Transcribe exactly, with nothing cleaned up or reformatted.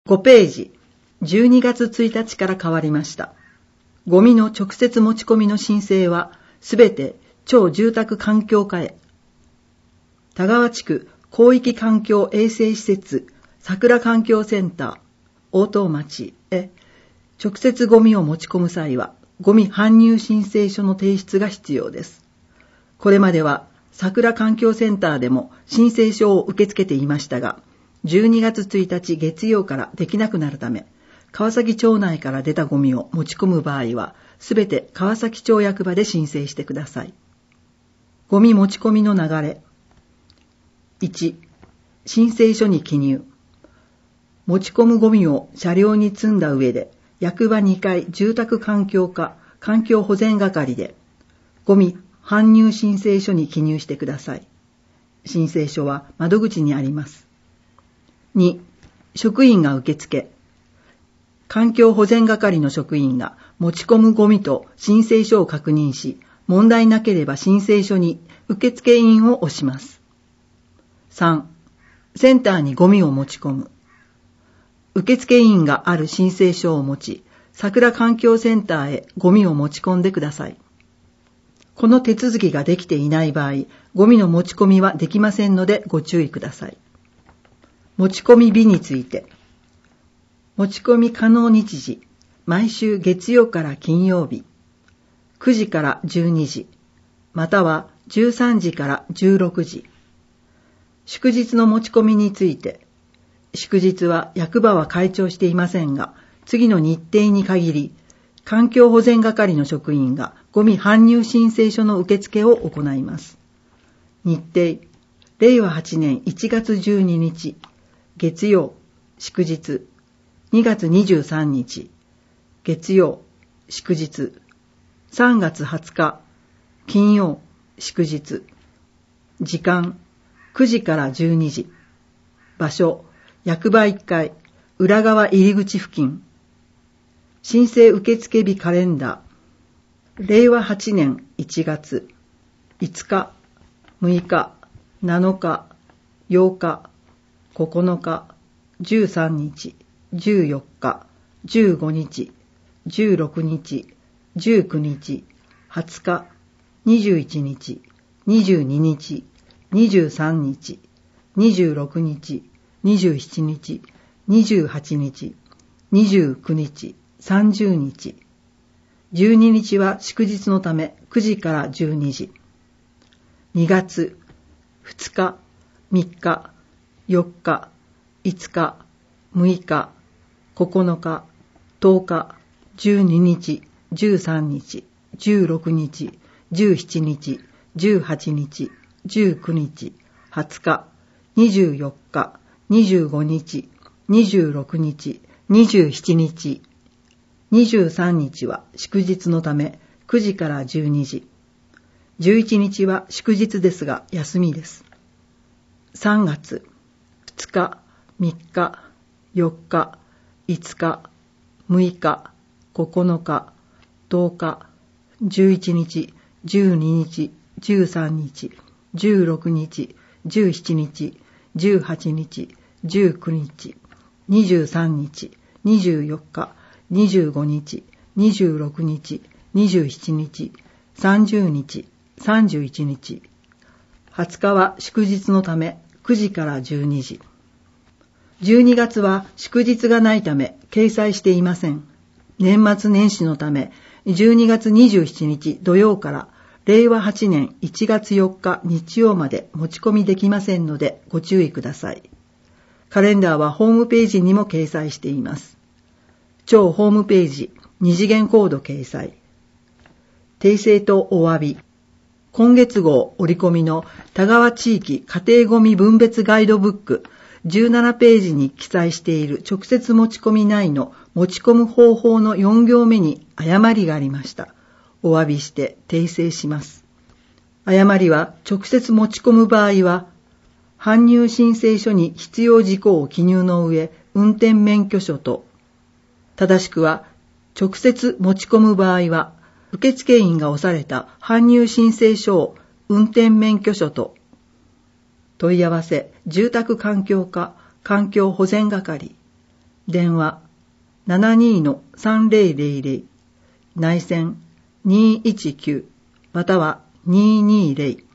ごページ、じゅうにがつついたちから変わりました。ゴミの直接持ち込みの申請は、すべて町住宅環境課へ。田川地区広域環境衛生施設桜環境センター大東町へ、直接ゴミを持ち込む際は、ゴミ搬入申請書の提出が必要です。これまでは桜環境センターでも申請書を受け付けていましたが、じゅうにがつついたち月曜からできなくなるため、川崎町内から出たゴミを持ち込む場合は、すべて川崎町役場で申請してください。ゴミ持ち込みの流れ。いち、申請書に記入。持ち込むゴミを車両に積んだ上で、役場にかい住宅環境課環境保全係で、ゴミ搬入申請書に記入してください。申請書は窓口にあります。に、職員が受付。環境保全係の職員が持ち込むゴミと申請書を確認し、問題なければ申請書に受付印を押します。さん、センターにゴミを持ち込む。受付印がある申請書を持ち、桜環境センターへゴミを持ち込んでください。この手続きができていない場合、ゴミの持ち込みはできませんのでご注意ください。持ち込み日について。持ち込み可能日時、毎週月曜から金曜日、くじからじゅうにじ、またはじゅうさんじからじゅうろくじ。祝日の持ち込みについて、祝日は役場は開庁していませんが、次の日程に限り、環境保全係の職員がゴミ搬入申請書の受付を行います。日程、れいわはちねんいちがつじゅうににち、月曜、祝日、にがつにじゅうさんにち、月曜、祝日、さんがつはつか、金曜、祝日、時間、くじからじゅうにじ、場所、役場いっかい、裏側入り口付近、申請受付日カレンダー、れいわはちねんいちがつ、いつか、むいか、なのか、ようか、ここのか、じゅうさんにち、じゅうよっか、じゅうごにち、じゅうろくにち、じゅうくにち、はつか、にじゅういちにち、にじゅうににち、にじゅうさんにち、にじゅうろくにち、にじゅうしちにち、にじゅうはちにち、にじゅうくにち、さんじゅうにち。じゅうににちは祝日のためくじからじゅうにじ。にがつ、ふつか、みっか、よっか、いつか、むいか、ここのか、とおか、じゅうににち、じゅうさんにち、じゅうろくにち、じゅうしちにち、じゅうはちにち、じゅうくにち、はつか、にじゅうよっか、にじゅうごにち、にじゅうろくにち、にじゅうしちにち、にじゅうさんにちは祝日のためくじからじゅうにじ。じゅういちにちは祝日ですが休みです。さんがつ、ふつか、みっか、よっか、いつか、むいか、ここのか、とおか、じゅういちにち、じゅうににち、じゅうさんにち、じゅうろくにち、じゅうしちにち、じゅうはちにち、じゅうくにち、にじゅうさんにち、にじゅうよっか、にじゅうごにち、にじゅうろくにち、にじゅうしちにち、さんじゅうにち、さんじゅういちにち。はつかは祝日のためくじからじゅうにじ。じゅうにがつは祝日がないため掲載していません。年末年始のためじゅうにがつにじゅうしちにち土曜かられいわはちねんいちがつよっか日曜まで持ち込みできませんのでご注意ください。カレンダーはホームページにも掲載しています。町ホームページ二次元コード掲載。訂正とお詫び。今月号折り込みの田川地域家庭ごみ分別ガイドブックじゅうななページに記載している直接持ち込み内の持ち込む方法のよんぎょうめに誤りがありました。お詫びして訂正します。誤りは直接持ち込む場合は、搬入申請書に必要事項を記入の上、運転免許証と、正しくは直接持ち込む場合は、受付員が押された搬入申請書を運転免許証と、問い合わせ住宅環境課環境保全係電話 ななにーさんぜろぜろぜろ 内線にーいちきゅうまたはにーにーぜろ